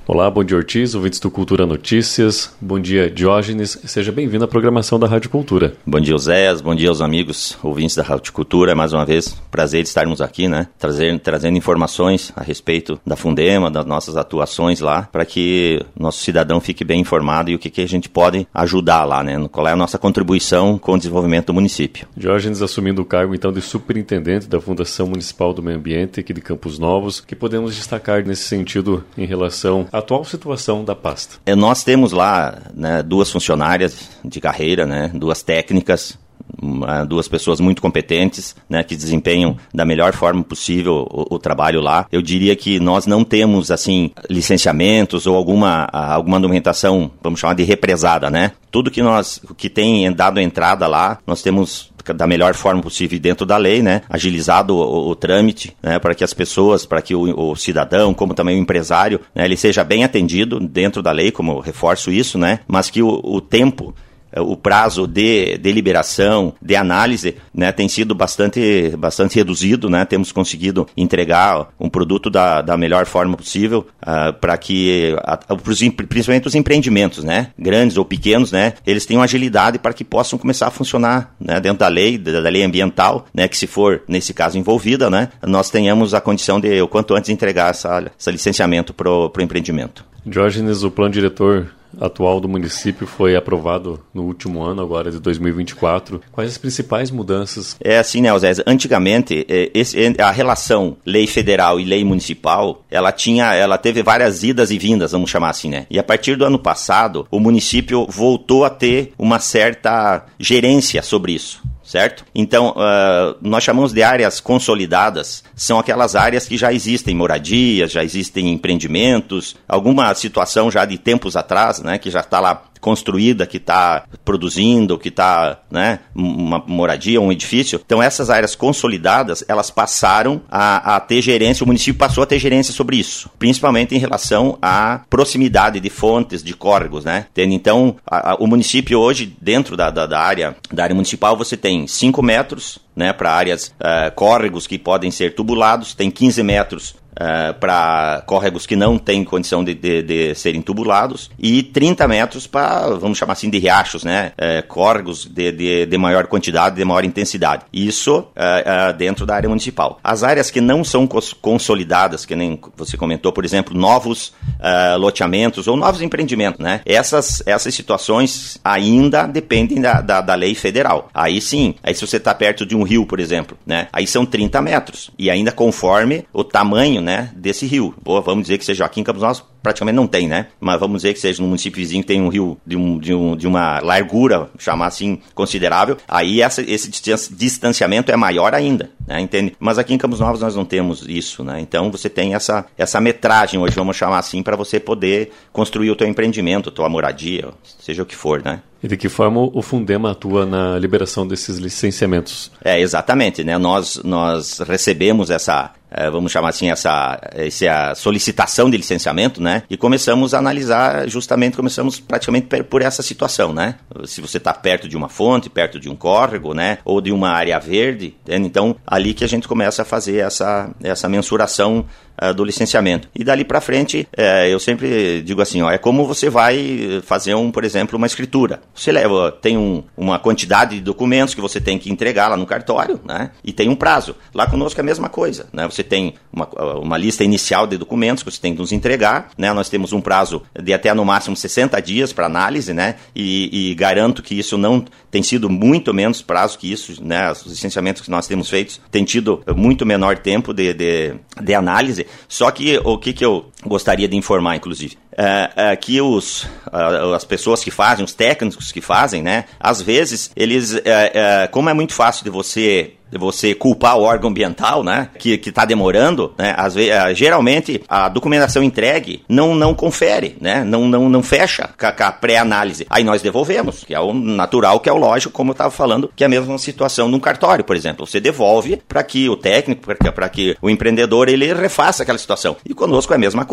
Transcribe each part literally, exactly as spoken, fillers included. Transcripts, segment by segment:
Olá, bom dia Ortiz, ouvintes do Cultura Notícias. Bom dia Diógenes, seja bem-vindo à programação da Rádio Cultura. Bom dia Oséias, bom dia aos amigos ouvintes da Rádio Cultura. Mais uma vez, prazer de estarmos aqui, né? Trazer, trazendo informações a respeito da Fundema, das nossas atuações lá, para que nosso cidadão fique bem informado e o que, que a gente pode ajudar lá, né? Qual é a nossa contribuição com o desenvolvimento do município. Diógenes assumindo o cargo então de superintendente da Fundação Municipal do Meio Ambiente aqui de Campos Novos, que podemos destacar nesse sentido em relação à atual situação da pasta? É, nós temos lá, né, duas funcionárias de carreira, né, duas técnicas, duas pessoas muito competentes, né, que desempenham da melhor forma possível o, o trabalho lá. Eu diria que nós não temos, assim, licenciamentos ou alguma, alguma documentação, vamos chamar de represada, né? Tudo que nós, que tem dado entrada lá, nós temos da melhor forma possível dentro da lei, né, agilizado o, o, o trâmite, né, para que as pessoas, para que o, o cidadão, como também o empresário, né, ele seja bem atendido dentro da lei, como eu reforço isso, né, mas que o, o tempo, o prazo de deliberação, de, de análise, né, tem sido bastante, bastante reduzido, né, temos conseguido entregar um produto da, da melhor forma possível uh, para que, uh, pros, principalmente os empreendimentos, né, grandes ou pequenos, né, eles tenham agilidade para que possam começar a funcionar, né, dentro da lei, da, da lei ambiental, né, que se for, nesse caso, envolvida, né, nós tenhamos a condição de, o quanto antes, entregar essa, esse licenciamento para o empreendimento. Diógenes, o plano diretor atual do município foi aprovado no último ano, agora de dois mil e vinte e quatro. Quais as principais mudanças? É assim, né, Osés? Antigamente, esse, a relação lei federal e lei municipal, ela tinha, ela teve várias idas e vindas, vamos chamar assim, né? E a partir do ano passado, o município voltou a ter uma certa gerência sobre isso. Certo? Então, uh, nós chamamos de áreas consolidadas, são aquelas áreas que já existem moradias, já existem empreendimentos, alguma situação já de tempos atrás, né, que já está lá construída, que está produzindo, que está, né, uma moradia, um edifício. Então, essas áreas consolidadas, elas passaram a, a ter gerência, o município passou a ter gerência sobre isso, principalmente em relação à proximidade de fontes, de córregos, né? Então, a, a, o município hoje, dentro da, da, da, área, da área municipal, você tem cinco metros, né, para áreas, uh, córregos que podem ser tubulados, tem quinze metros Uh, para córregos que não têm condição de, de, de serem tubulados e trinta metros para, vamos chamar assim, de riachos, né? Uh, córregos de, de, de maior quantidade, de maior intensidade. Isso uh, uh, dentro da área municipal. As áreas que não são cons- consolidadas, que nem você comentou, por exemplo, novos uh, loteamentos ou novos empreendimentos, né? Essas, essas situações ainda dependem da, da, da lei federal. Aí sim, aí se você está perto de um rio, por exemplo, né? Aí são trinta metros e ainda conforme o tamanho, né, desse rio. Boa, vamos dizer que seja aqui em Campos Novos, praticamente não tem, né? Mas vamos dizer que seja no município vizinho que tem um rio de, um, de, um, de uma largura, chamar assim, considerável. Aí essa, esse distanciamento é maior ainda, né? Entende? Mas aqui em Campos Novos nós não temos isso, né? Então você tem essa, essa metragem hoje, vamos chamar assim, para você poder construir o teu empreendimento, a tua moradia, seja o que for, né? E de que forma o Fundema atua na liberação desses licenciamentos? É, exatamente, né? Nós, nós recebemos essa, é, vamos chamar assim, essa, essa solicitação de licenciamento, né? E começamos a analisar, justamente, começamos praticamente por essa situação, né? Se você está perto de uma fonte, perto de um córrego, né? Ou de uma área verde, né? Então, ali que a gente começa a fazer essa, essa mensuração uh, do licenciamento. E dali para frente, uh, eu sempre digo assim, ó, é como você vai fazer, um, por exemplo, uma escritura. Você leva, tem um, uma quantidade de documentos que você tem que entregar lá no cartório, né? E tem um prazo. Lá conosco é a mesma coisa, né? Você tem uma, uma lista inicial de documentos que você tem que nos entregar, né? Nós temos um prazo de até no máximo sessenta dias para análise, né? E, e garanto que isso não tem sido muito menos prazo que isso, né? Os licenciamentos que nós temos feitos têm tido muito menor tempo de, de, de análise. Só que o que, que eu gostaria de informar, inclusive, é, é que os, uh, as pessoas que fazem, os técnicos que fazem, né? Às vezes, eles, é, é, como é muito fácil de você de você culpar o órgão ambiental, né, que está demorando, né, às vezes, geralmente a documentação entregue não, não confere, né, não, não, não fecha com a, com a pré-análise. Aí nós devolvemos, que é o natural, que é o lógico, como eu estava falando, que é a mesma situação num cartório, por exemplo. Você devolve para que o técnico, para que o empreendedor, ele refaça aquela situação. E conosco é a mesma coisa.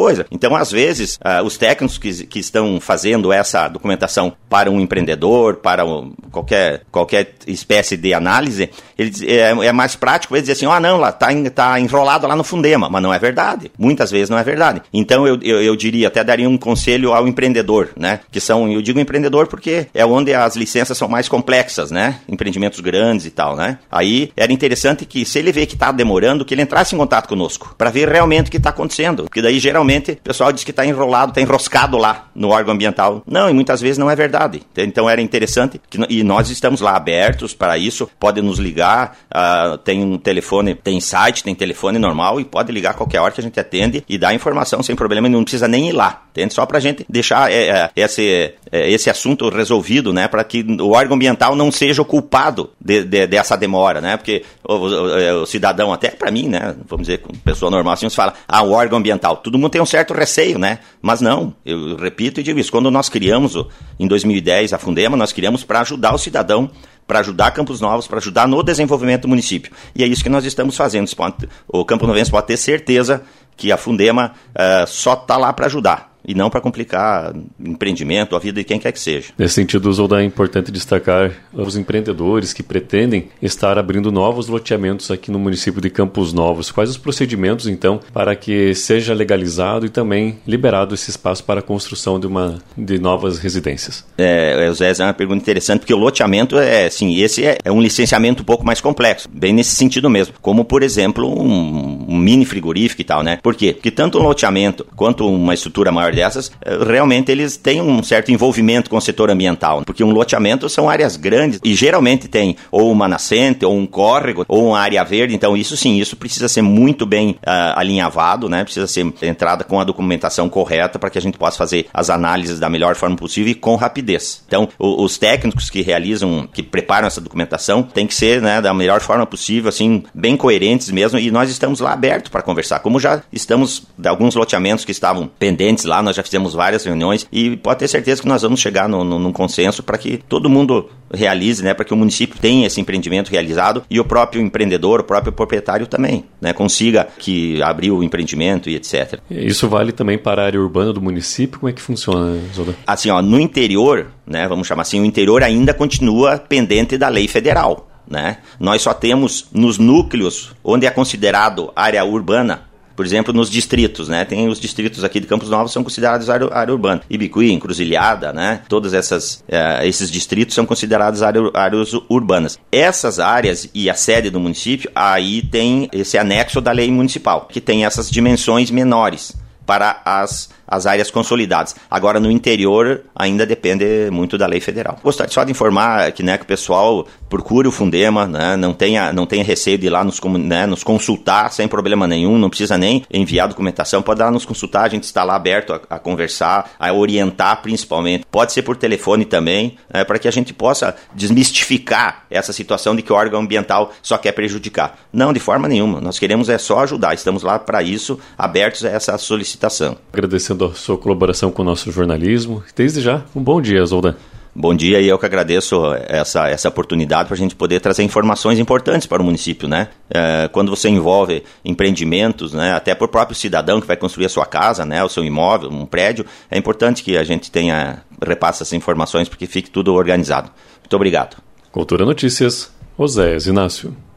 coisa. Então, às vezes, uh, os técnicos que, que estão fazendo essa documentação para um empreendedor, para um, qualquer, qualquer espécie de análise, eles, é, é mais prático eles dizer assim, ah, não, lá está tá enrolado lá no Fundema, mas não é verdade. Muitas vezes não é verdade. Então, eu, eu, eu diria, até daria um conselho ao empreendedor, né? Que são, eu digo empreendedor porque é onde as licenças são mais complexas, né? Empreendimentos grandes e tal, né? Aí, era interessante que, se ele vê que está demorando, que ele entrasse em contato conosco, para ver realmente o que está acontecendo. Porque daí, geralmente, o pessoal diz que está enrolado, está enroscado lá no órgão ambiental. Não, e muitas vezes não é verdade. Então, era interessante, que, e nós estamos lá abertos para isso, pode nos ligar, uh, tem um telefone, tem site, tem telefone normal, e pode ligar a qualquer hora que a gente atende e dá informação sem problema, e não precisa nem ir lá. Entende? Só para a gente deixar é, é, esse, é, esse assunto resolvido, né? Para que o órgão ambiental não seja o culpado de, de, dessa demora, né? Porque o, o, o cidadão, até para mim, né? Vamos dizer, como pessoa normal, assim, você fala, ah, o órgão ambiental. Todo mundo tem um certo receio, né? Mas não, eu repito e digo isso. Quando nós criamos, em dois mil e dez, a Fundema, nós criamos para ajudar o cidadão, para ajudar Campos Novos, para ajudar no desenvolvimento do município. E é isso que nós estamos fazendo. O Campo Novense pode ter certeza que a Fundema uh, só está lá para ajudar e não para complicar empreendimento, a vida de quem quer que seja. Nesse sentido, Zoldan, é importante destacar os empreendedores que pretendem estar abrindo novos loteamentos aqui no município de Campos Novos. Quais os procedimentos, então, para que seja legalizado e também liberado esse espaço para a construção de, uma, de novas residências? É, Zé, é uma pergunta interessante, porque o loteamento, é, assim, esse é, é um licenciamento um pouco mais complexo, bem nesse sentido mesmo, como, por exemplo, um, um mini frigorífico e tal, né? Por quê? Porque tanto um loteamento quanto uma estrutura maior dessas, realmente eles têm um certo envolvimento com o setor ambiental, porque um loteamento são áreas grandes e geralmente tem ou uma nascente, ou um córrego, ou uma área verde. Então isso sim, isso precisa ser muito bem uh, alinhavado, né? Precisa ser entrada com a documentação correta para que a gente possa fazer as análises da melhor forma possível e com rapidez. Então o, os técnicos que realizam, que preparam essa documentação, tem que ser, né, da melhor forma possível, assim, bem coerentes mesmo, e nós estamos lá abertos para conversar, como já estamos de alguns loteamentos que estavam pendentes lá, nós já fizemos várias reuniões e pode ter certeza que nós vamos chegar no, no, num consenso para que todo mundo realize, né, para que o município tenha esse empreendimento realizado e o próprio empreendedor, o próprio proprietário também, né, consiga que abrir o empreendimento e etcétera. Isso vale também para a área urbana do município? Como é que funciona, Zoldan? Assim, ó, no interior, né, vamos chamar assim, o interior ainda continua pendente da lei federal, né? Nós só temos nos núcleos onde é considerado área urbana. Por exemplo, nos distritos, né? Tem os distritos aqui de Campos Novos são considerados área, área urbana. Ibicuí, Encruzilhada, né? Todos essas, uh, esses distritos são considerados área, áreas urbanas. Essas áreas e a sede do município, aí tem esse anexo da lei municipal, que tem essas dimensões menores para as, as áreas consolidadas. Agora, no interior, ainda depende muito da lei federal. Gostaria só de informar que, né, que o pessoal procure o Fundema, né, não tenha, não tenha receio de ir lá nos, né, nos consultar sem problema nenhum, não precisa nem enviar documentação, pode ir lá nos consultar, a gente está lá aberto a, a conversar, a orientar principalmente. Pode ser por telefone também, né, para que a gente possa desmistificar essa situação de que o órgão ambiental só quer prejudicar. Não, de forma nenhuma. Nós queremos é só ajudar, estamos lá para isso, abertos a essa solicitação. Agradecendo a sua colaboração com o nosso jornalismo. Desde já, um bom dia, Zoldan. Bom dia, e eu que agradeço essa, essa oportunidade para a gente poder trazer informações importantes para o município, né? É, quando você envolve empreendimentos, né, até por próprio cidadão que vai construir a sua casa, né, o seu imóvel, um prédio, é importante que a gente tenha, repasse essas informações para que fique tudo organizado. Muito obrigado. Cultura Notícias, Oséias Inácio.